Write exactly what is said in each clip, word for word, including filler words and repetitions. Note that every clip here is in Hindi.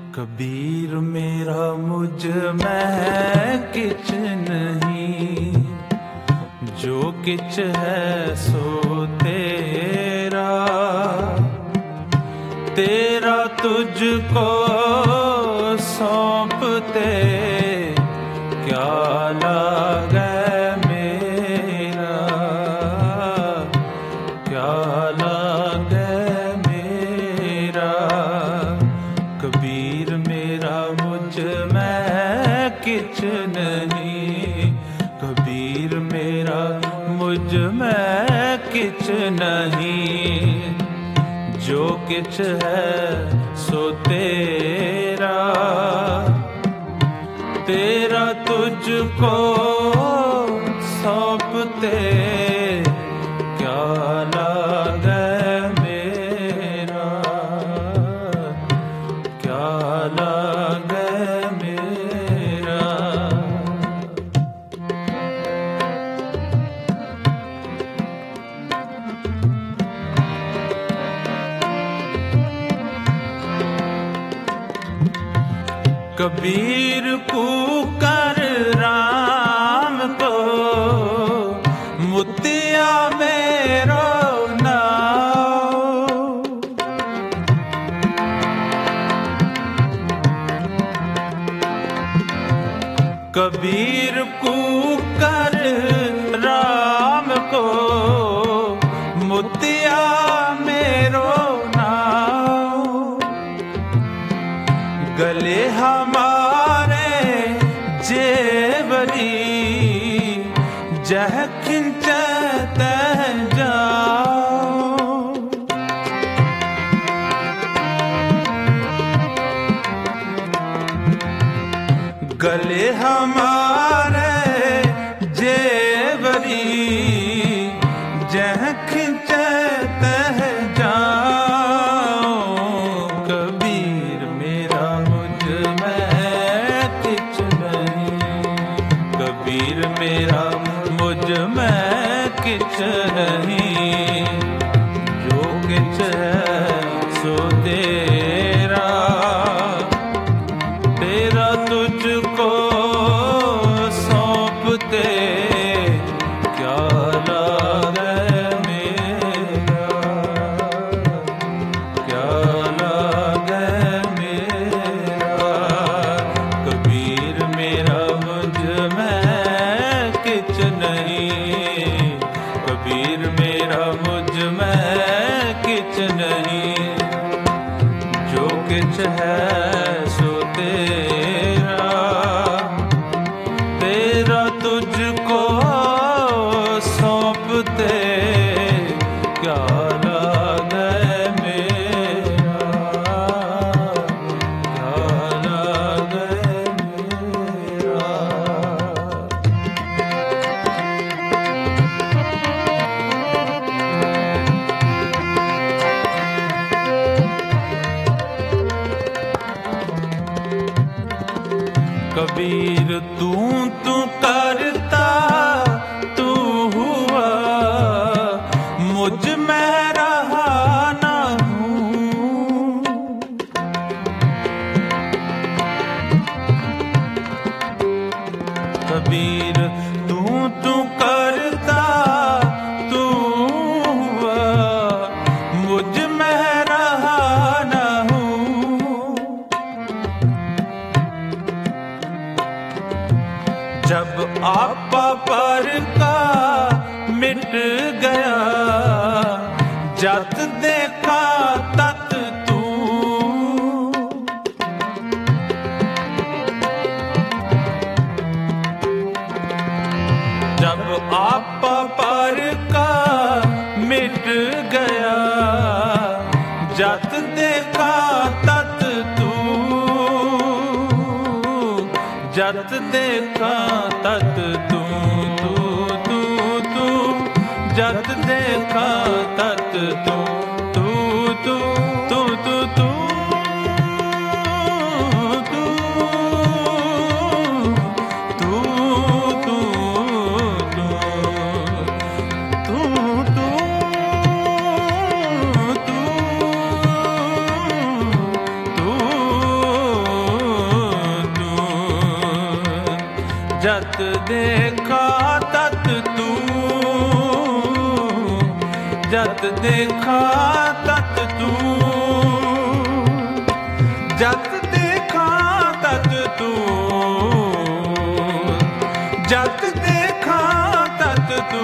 कबीर मेरा मुझ में किछ नहीं, जो किछ है सो तेरा। तेरा तुझको सौंपते क्या लागे मेरा, क्या लागे मेरा। कबीर मेरा मुझ में किछ नहीं, कबीर मेरा मुझ में किछ नहीं, जो किछ है सो तेरा। तेरा तुझको सौंपते क्या लागे मेरा, क्या लागे मेरा। कबीर पुकार राम को, मुतिया मेरो नाओ। कबीर पुकार राम को, मुतिया मेरो नाओ। गले हमारे जेवरी, जह खिंचे तह जाओ। गले हमारे जेवरी, जह खिंचे तह जाओ। कबीर मेरा मुझ में किछ नहीं, कबीर मेरा मुझ में किछ नहीं, जो किछ है सो तेरा। तेरा तुझको सौंपते क्या लागे मेरा, क्या लागे मेरा। कबीर मेरा मुझ में किछ नहीं, कबीर मेरा मुझ में किछ नहीं, जो किछ है सो तेरा। तेरा तुझको सौंपते क्या लागे मेरा, क्या लागे मेरा। कबीर तू तू करता तू हुआ, मुझ में रहा ना हूँ। कबीर तू तू करता तू हुआ, मुझ में रहा ना हूँ। जब आपा पर का मिट गया, जत देखा तत तू। जब आपा पर का मिट गया, जत देखा तत तू। जत देखा तत तू तू तू तू, जत देखा तत तू तू तू तू तू तू तू जत देखा तत तू, जत देखा तत तू, जत देखा तत तू, जत देखा तत तू।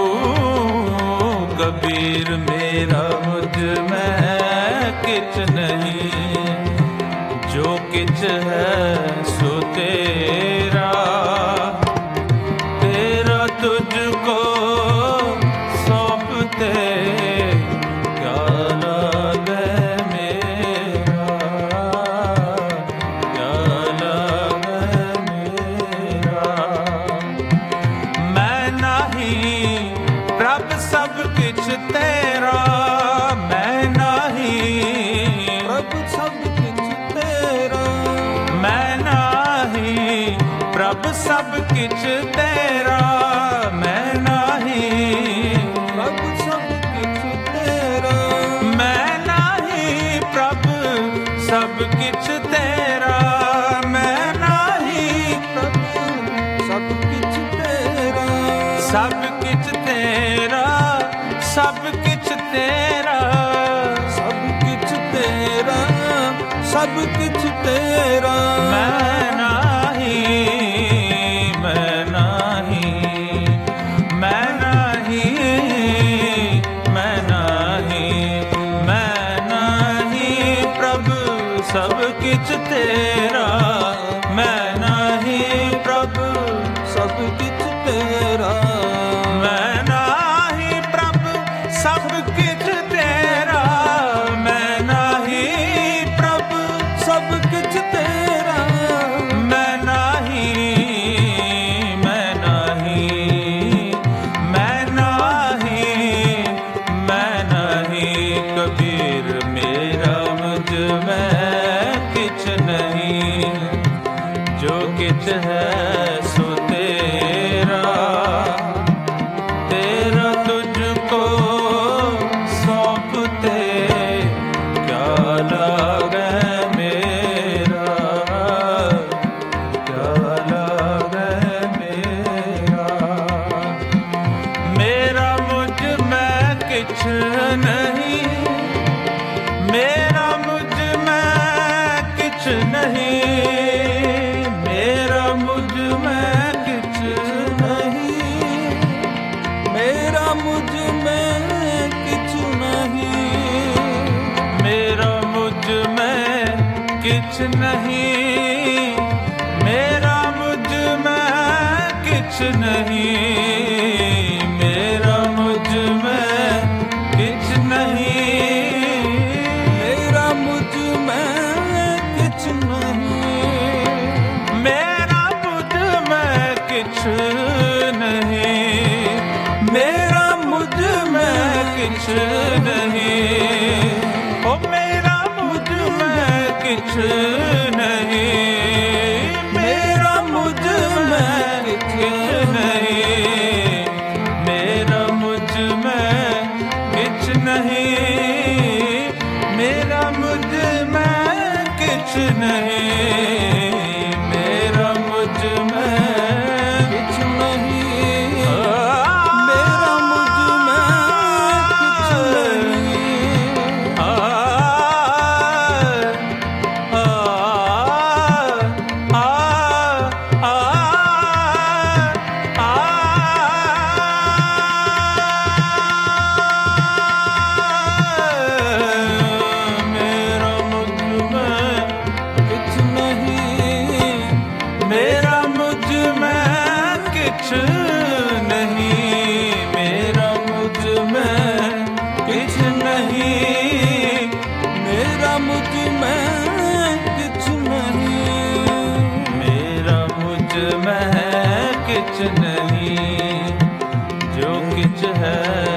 कबीर मेरा मुझ में किछ नहीं, जो किछ है सो तेरा, तेरा तुझको सौंपते क्या लागे मेरा, क्या लागे मेरा। मैं नहीं प्रभ सब किछ तेरा, मैं नहीं प्रभ सब किछ तेरा, मैं नहीं प्रभ सब किछ तेरा, मैं नहीं प्रभ सब किछ तेरा, मैं नहीं प्रभ सब किछ तेरा, मैं नहीं प्रभ सब किछ तेरा, सब किछ तेरा, सब किछ तेरा, सब किछ तेरा, सब किछ तेरा। मैं नहीं, मैं नहीं, मैं नहीं, मैं नहीं, मैं नहीं प्रभु सब किछ तेरा, मैं नहीं प्रभु सब किछ तेरा, मैं नहीं प्रभु सब किछ तेरा, मैं नहीं प्रभु सब किछ तेरा, मैं नहीं, मैं नहीं, मैं नहीं, मैं नहीं। कबीर मेरा मुझ में किछ नहीं, जो किछ है सो तेरा, तेरा तुझको सौंपते क्या लागे मेरा, क्या लागे मेरा। मेरा मुझ में किछ नहीं, मेरा मुझ में किछ नहीं, मेरा मुझ में किछ नहीं, मेरा मुझ में किछ नहीं, मेरा मुझ में किछ नहीं, मेरा मुझ में किछ नहीं, मेरा मुझ में किछ नहीं, मेरा मुझ में किछ नहीं, मेरा मुझ में किछ नहीं, मेरा मुझ में किछ नहीं, ओ मेरा मुझ में किछ नहीं, मेरा मुझ में किछ नहीं, मेरा मुझ में किछ नहीं, मेरा मुझ में किछ नहीं, मेरा मुझ में किछ नहीं, मेरा मुझ में किछ नहीं, आ, आ, आ, आ, आ, मेरा मुझ में किछ नहीं, मेरा मुझ में किछ नहीं, मेरा मुझ में किछ नहीं, मेरा मुझ में किछ नहीं, मेरा मुझ में किछ नहीं, जो किछ है